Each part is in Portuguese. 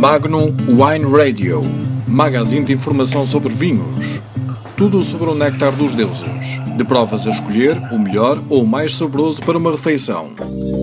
Magnum Wine Radio, magazine de informação sobre vinhos. Tudo sobre o néctar dos deuses. De provas a escolher, o melhor ou o mais saboroso para uma refeição.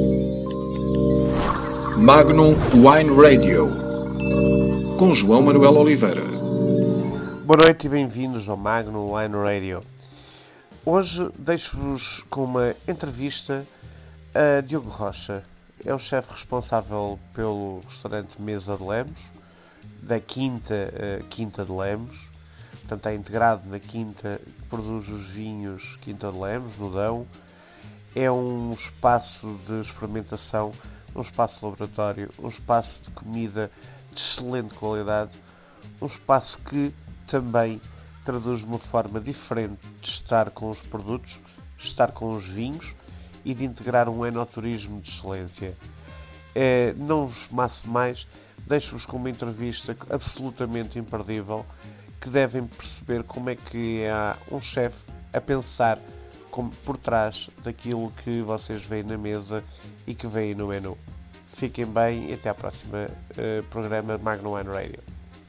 Magnum Wine Radio, com João Manuel Oliveira. Boa noite e bem-vindos ao Magnum Wine Radio. Hoje deixo-vos com uma entrevista a Diogo Rocha. É o chefe responsável pelo restaurante Mesa de Lemos, da Quinta de Lemos. Portanto, é integrado na Quinta que produz os vinhos Quinta de Lemos, no Dão. É um espaço de experimentação, um espaço de laboratório, um espaço de comida de excelente qualidade, um espaço que também traduz uma forma diferente de estar com os produtos, de estar com os vinhos e de integrar um enoturismo de excelência. Não vos maço mais, deixo-vos com uma entrevista absolutamente imperdível, que devem perceber como é que há um chefe a pensar por trás daquilo que vocês veem na mesa e que veem no menu. Fiquem bem e até à próxima programa Magnum Wine Radio.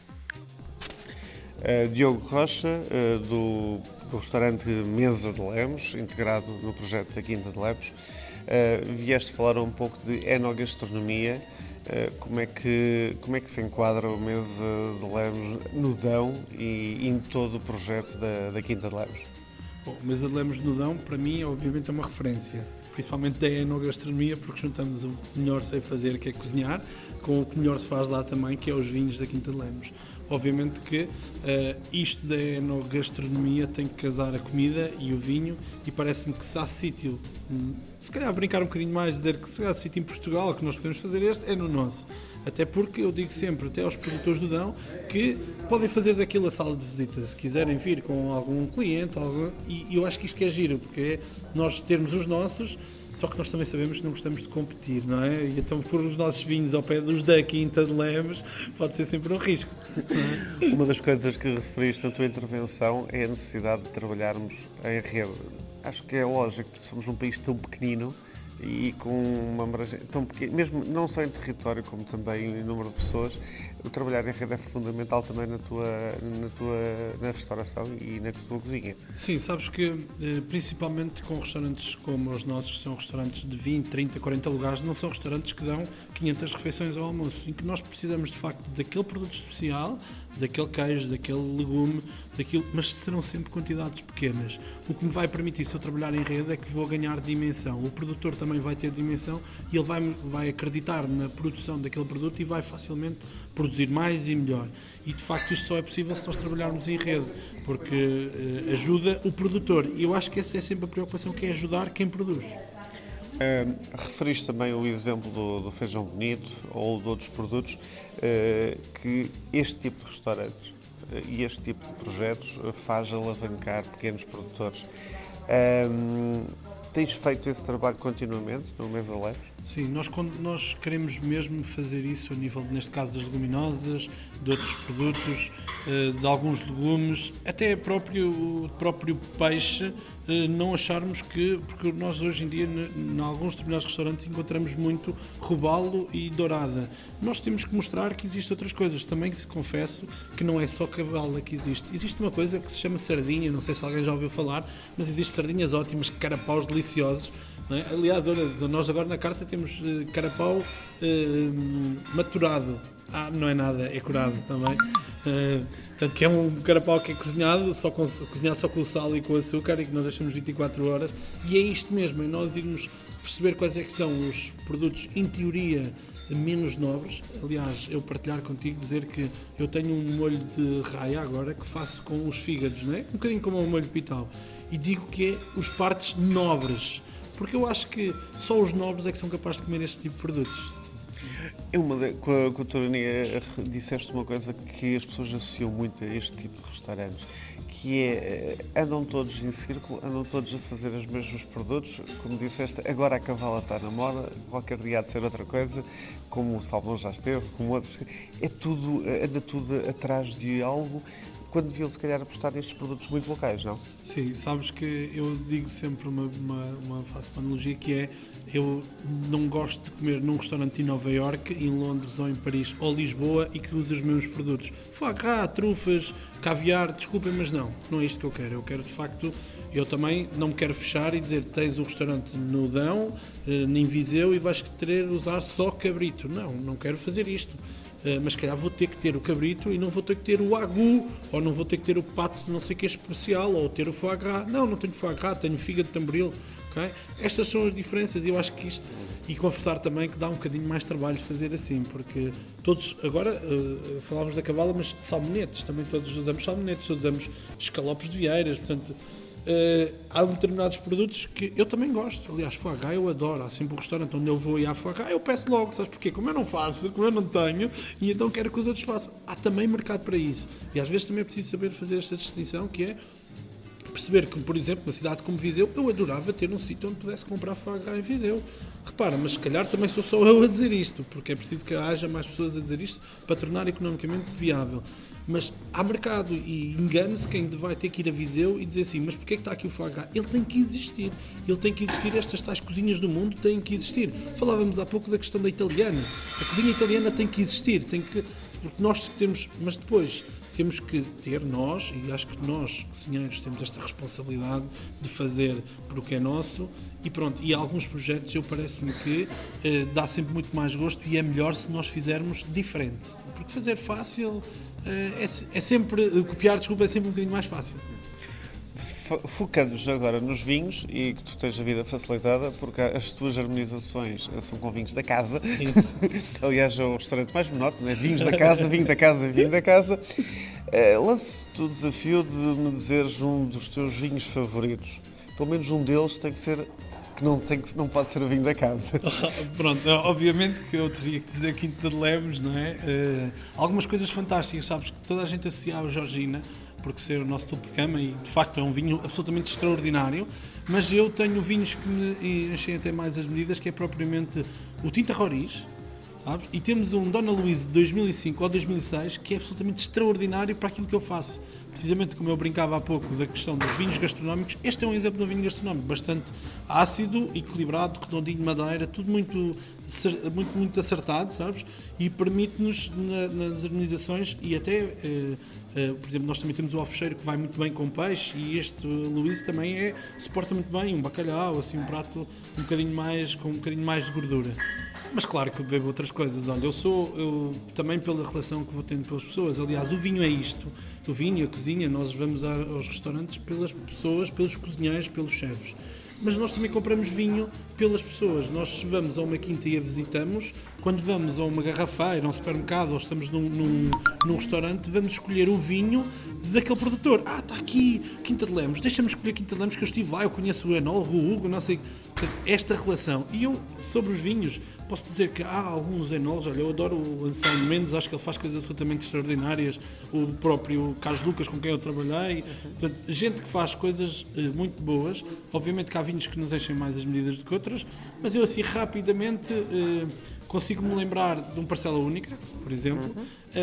Diogo Rocha, do restaurante Mesa de Lemos, integrado no projeto da Quinta de Lemos. Vieste falar um pouco de enogastronomia. Como é que se enquadra o Mesa de Lemos no Dão e em todo o projeto da Quinta de Lemos? Bom, o Mesa de Lemos no Dão, para mim, obviamente é uma referência, principalmente da enogastronomia, porque juntamos o que melhor sei fazer, que é cozinhar, com o que melhor se faz lá também, que é os vinhos da Quinta de Lemos. Obviamente que isto da enogastronomia tem que casar a comida e o vinho, e parece-me que se há sítio, se calhar brincar um bocadinho mais, dizer que se há sítio em Portugal que nós podemos fazer este, é no nosso. Até porque eu digo sempre, até aos produtores do Dão, que podem fazer daquilo a sala de visita, se quiserem vir com algum cliente, e eu acho que isto que é giro, porque é nós termos os nossos, só que nós também sabemos que não gostamos de competir, não é? E então pôr os nossos vinhos ao pé dos da Quinta de Lemos pode ser sempre um risco. Não é? Uma das coisas que referiste na tua intervenção é a necessidade de trabalharmos em rede. Acho que é lógico, somos um país tão pequenino e com uma abrangência tão pequena, mesmo não só em território como também em número de pessoas, o trabalhar em rede é fundamental também na restauração e na tua cozinha. Sim, sabes que principalmente com restaurantes como os nossos, que são restaurantes de 20, 30, 40 lugares, não são restaurantes que dão 500 refeições ao almoço, em que nós precisamos de facto daquele produto especial, daquele queijo, daquele legume, mas serão sempre quantidades pequenas. O que me vai permitir, se eu trabalhar em rede, é que vou ganhar dimensão. O produtor também vai ter dimensão e ele vai acreditar na produção daquele produto e vai facilmente produzir mais e melhor. E de facto isto só é possível se nós trabalharmos em rede, porque ajuda o produtor. E eu acho que essa é sempre a preocupação, que é ajudar quem produz. Referiste também o exemplo do feijão bonito ou de outros produtos, que este tipo de restaurantes e este tipo de projetos faz alavancar pequenos produtores. Tens feito esse trabalho continuamente no Mesa de Lemos? Sim, nós queremos mesmo fazer isso a nível, neste caso, das leguminosas, de outros produtos, de alguns legumes, até o próprio peixe, não acharmos porque nós hoje em dia, em alguns determinados restaurantes, encontramos muito robalo e dourada. Nós temos que mostrar que existem outras coisas. Também se confesso que não é só cavalo que existe. Existe uma coisa que se chama sardinha, não sei se alguém já ouviu falar, mas existem sardinhas ótimas, carapaus deliciosos. Não é? Aliás, olha, nós agora na carta temos carapau maturado. Não é nada, é curado também. Portanto, que é um carapau que é cozinhado só com o sal e com o açúcar e que nós deixamos 24 horas. E é isto mesmo, é nós irmos perceber quais é que são os produtos, em teoria, menos nobres. Aliás, eu partilhar contigo, dizer que eu tenho um molho de raia agora que faço com os fígados, não é? Um bocadinho como um molho de pital. E digo que é os partes nobres, porque eu acho que só os nobres é que são capazes de comer este tipo de produtos. Com a tua ironia, disseste uma coisa que as pessoas associam muito a este tipo de restaurantes, que é, andam todos em círculo, andam todos a fazer os mesmos produtos, como disseste, agora a cavala está na moda, qualquer dia há de ser outra coisa, como o salmão já esteve, como outros, anda tudo atrás de algo quando deviam, se calhar, apostar nestes produtos muito locais, não? Sim, sabes que eu digo sempre faço uma analogia que é: eu não gosto de comer num restaurante em Nova Iorque, em Londres ou em Paris ou Lisboa e que use os mesmos produtos. Foie gras, trufas, caviar, desculpem, mas não é isto que eu quero. Eu quero, de facto, eu também não me quero fechar e dizer: tens um restaurante no Dão, em Viseu, e vais querer usar só cabrito. Não quero fazer isto. Mas se calhar vou ter que ter o cabrito e não vou ter que ter o agu, ou não vou ter que ter o pato não sei que é especial, ou ter o foie gras. Não tenho foie gras, tenho fígado de tamboril. Okay? Estas são as diferenças, e eu acho que isto, e confessar também que dá um bocadinho mais trabalho fazer assim, porque todos, agora falávamos da cavala, mas salmonetes, também todos usamos salmonetes, todos usamos escalopes de vieiras, portanto há determinados produtos que eu também gosto. Aliás, foie gras eu adoro. Há sempre um restaurante onde eu vou e há foie gras, eu peço logo, sabes porquê? Como eu não faço, como eu não tenho, e então quero que os outros façam. Há também mercado para isso, e às vezes também é preciso saber fazer esta distinção, que é perceber que, por exemplo, uma cidade como Viseu, eu adorava ter um sítio onde pudesse comprar foie gras em Viseu. Repara, mas se calhar também sou só eu a dizer isto, porque é preciso que haja mais pessoas a dizer isto para tornar economicamente viável. Mas há mercado, e engane-se quem vai ter que ir a Viseu e dizer assim: mas porquê é que está aqui o foie gras? Ele tem que existir. Estas tais cozinhas do mundo têm que existir. Falávamos há pouco da questão da italiana. A cozinha italiana tem que existir, porque nós temos, mas depois temos que ter nós, e acho que nós, cozinheiros, temos esta responsabilidade de fazer por o que é nosso, e pronto, e alguns projetos parece-me que dá sempre muito mais gosto, e é melhor se nós fizermos diferente, porque fazer fácil é sempre, copiar, desculpa, é sempre um bocadinho mais fácil. Focando-nos agora nos vinhos, e que tu tens a vida facilitada, porque as tuas harmonizações são com vinhos da casa. Aliás, é o restaurante mais monótono, é vinhos da casa, vinho da casa, vinho da casa. Lance-te o desafio de me dizeres um dos teus vinhos favoritos. Pelo menos um deles tem que ser, não pode ser o vinho da casa. Pronto, obviamente que eu teria que dizer Quinta de Lemos, não é? Algumas coisas fantásticas, sabes, que toda a gente associava a Georgina, porque ser o nosso topo de cama, e de facto é um vinho absolutamente extraordinário, mas eu tenho vinhos que me enchem até mais as medidas, que é propriamente o Tinta Roriz, sabes? E temos um Dona Luís de 2005 ou 2006 que é absolutamente extraordinário para aquilo que eu faço. Precisamente como eu brincava há pouco da questão dos vinhos gastronómicos, este é um exemplo de um vinho gastronómico bastante ácido, equilibrado, redondinho de madeira, tudo muito acertado, sabes? E permite-nos nas harmonizações, e até, por exemplo, nós também temos o alfecheiro que vai muito bem com peixe, e este Luís também suporta muito bem um bacalhau, assim, um prato com um bocadinho mais de gordura. Mas claro que eu bebo outras coisas. Olha, eu também, pela relação que vou tendo pelas pessoas, aliás, o vinho é isto. O vinho e a cozinha, nós vamos aos restaurantes pelas pessoas, pelos cozinheiros, pelos chefes. Mas nós também compramos vinho pelas pessoas. Nós vamos a uma quinta e a visitamos, quando vamos a uma garrafeira, a um supermercado, ou estamos num restaurante, vamos escolher o vinho daquele produtor. Está aqui Quinta de Lemos, deixa-me escolher Quinta de Lemos, que eu estive lá, eu conheço o Enol, o Hugo, não sei. Esta relação. E eu, sobre os vinhos, posso dizer que há alguns enolos. Olha, eu adoro o Anselmo Mendes, acho que ele faz coisas absolutamente extraordinárias. O próprio Carlos Lucas, com quem eu trabalhei. Portanto, gente que faz coisas muito boas. Obviamente que há vinhos que nos enchem mais as medidas do que outras, mas eu, assim, rapidamente consigo-me lembrar de um Parcela Única, por exemplo,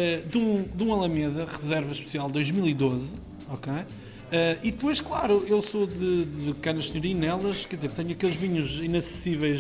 de um Alameda Reserva Especial 2012, ok? E depois, claro, eu sou de Canas Senhoria, nelas, quer dizer, tenho aqueles vinhos inacessíveis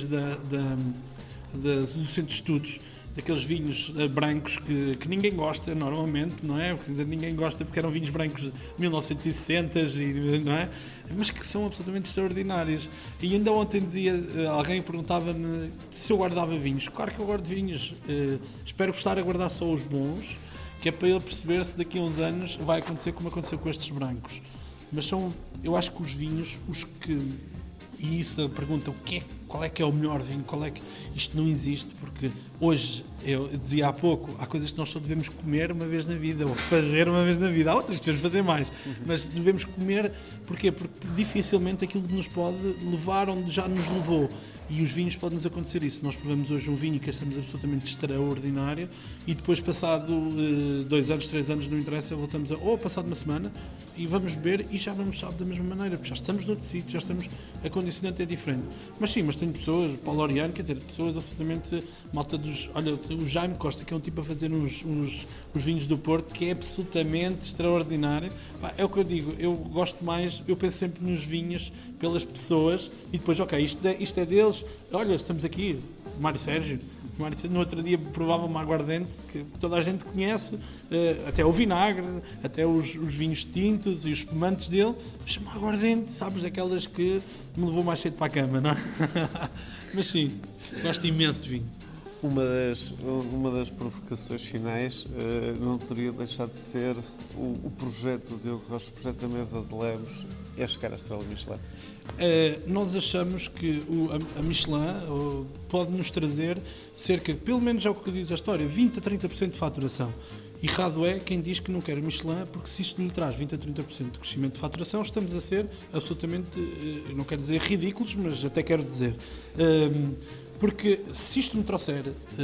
do Centro de Estudos, daqueles vinhos brancos que ninguém gosta normalmente, não é? Porque ninguém gosta porque eram vinhos brancos de 1960, não é? Mas que são absolutamente extraordinários. E ainda ontem alguém perguntava-me se eu guardava vinhos. Claro que eu guardo vinhos, espero estar a guardar só os bons, que é para ele perceber se daqui a uns anos vai acontecer como aconteceu com estes brancos. Mas eu acho que os vinhos, e isso a pergunta, qual é que é o melhor vinho, isto não existe, porque hoje, eu dizia há pouco, há coisas que nós só devemos comer uma vez na vida, ou fazer uma vez na vida, há outras que devemos fazer mais, mas devemos comer, porquê? Porque dificilmente aquilo nos pode levar onde já nos levou. E os vinhos podem-nos acontecer isso. Nós provamos hoje um vinho que achamos absolutamente extraordinário, e depois, passado 2 anos, 3 anos, não interessa, voltamos ou passado uma semana, e vamos beber e já não nos sabe da mesma maneira, porque já estamos noutro sítio, já estamos, a condicionante é diferente. Mas sim, mas tenho pessoas, Paulo Oriano, quer dizer, pessoas absolutamente malta dos... Olha, o Jaime Costa, que é um tipo a fazer uns vinhos do Porto, que é absolutamente extraordinário. Pá, é o que eu digo, eu gosto mais, eu penso sempre nos vinhos pelas pessoas e depois, ok, isto é deles, olha, estamos aqui, Mário Sérgio, no outro dia provava uma aguardente que toda a gente conhece, até o vinagre, até os vinhos tintos e os espumantes dele, chama aguardente, sabes, daquelas que me levou mais cedo para a cama, não é? Mas sim, gosto imenso de vinho. Uma das provocações finais não teria deixado de ser o projeto do Diogo Rocha, o projeto da Mesa de Lemos, é chegar à estrela Michelin. Nós achamos que a Michelin pode nos trazer cerca, pelo menos é o que diz a história, 20 a 30% de faturação. Errado é quem diz que não quer a Michelin, porque se isto lhe traz 20 a 30% de crescimento de faturação, estamos a ser absolutamente, não quero dizer ridículos, mas até quero dizer... Porque se isto me trouxer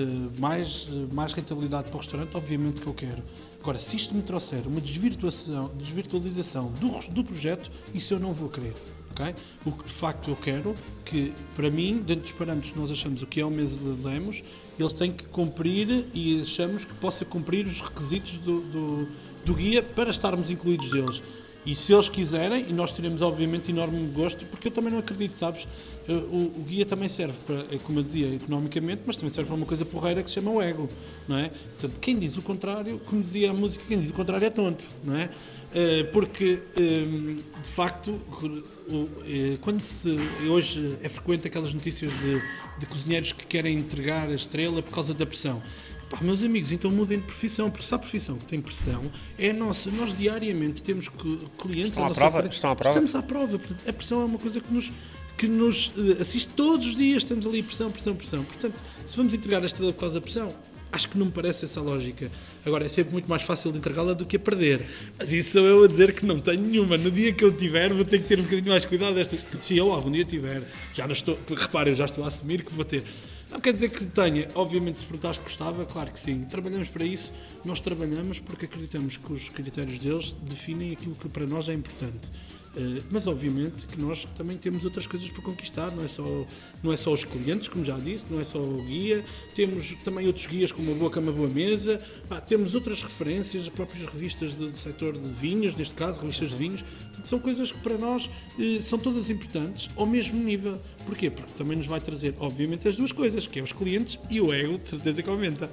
mais rentabilidade para o restaurante, obviamente que eu quero. Agora, se isto me trouxer uma desvirtualização do projeto, isso eu não vou querer. Okay? O que de facto eu quero, que para mim, dentro dos parâmetros que nós achamos o que é o Mesa de Lemos, eles têm que cumprir e achamos que possa cumprir os requisitos do guia para estarmos incluídos deles. E se eles quiserem, e nós teremos obviamente enorme gosto, porque eu também não acredito, sabes, o guia também serve para, como eu dizia, economicamente, mas também serve para uma coisa porreira que se chama o ego, não é? Portanto, quem diz o contrário, como dizia a música, quem diz o contrário é tonto, não é? Porque, de facto, quando hoje é frequente aquelas notícias de cozinheiros que querem entregar a estrela por causa da pressão. Pá, meus amigos, então mudem de profissão, porque se a profissão que tem pressão é a nossa. Nós diariamente temos clientes... Estão à prova? Estamos à prova. Portanto, a pressão é uma coisa que nos assiste todos os dias. Estamos ali, pressão. Portanto, se vamos entregar a estrela por causa da pressão, acho que não me parece essa lógica. Agora, é sempre muito mais fácil de entregá-la do que a perder. Mas isso sou eu a dizer que não tenho nenhuma. No dia que eu tiver, vou ter que ter um bocadinho mais cuidado destas. Se eu algum dia tiver, já não estou... Repare, eu já estou a assumir que vou ter... Não quer dizer que tenha, obviamente, se perguntares que gostava, claro que sim. Trabalhamos para isso, nós trabalhamos porque acreditamos que os critérios deles definem aquilo que para nós é importante. Mas obviamente que nós também temos outras coisas para conquistar, não é só os clientes, como já disse, não é só o guia, temos também outros guias como a Boa Cama, Boa Mesa, temos outras referências, as próprias revistas do setor de vinhos, neste caso, revistas de vinhos, portanto, são coisas que para nós são todas importantes ao mesmo nível. Porquê? Porque também nos vai trazer, obviamente, as duas coisas, que é os clientes e o ego, de certeza que aumenta.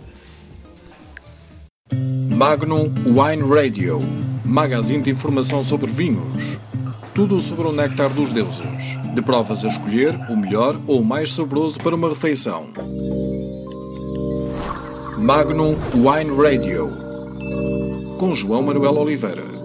Magnum Wine Radio, magazine de informação sobre vinhos. Tudo sobre o néctar dos deuses. De provas a escolher, o melhor ou o mais saboroso para uma refeição. Magnum Wine Radio. Com João Manuel Oliveira.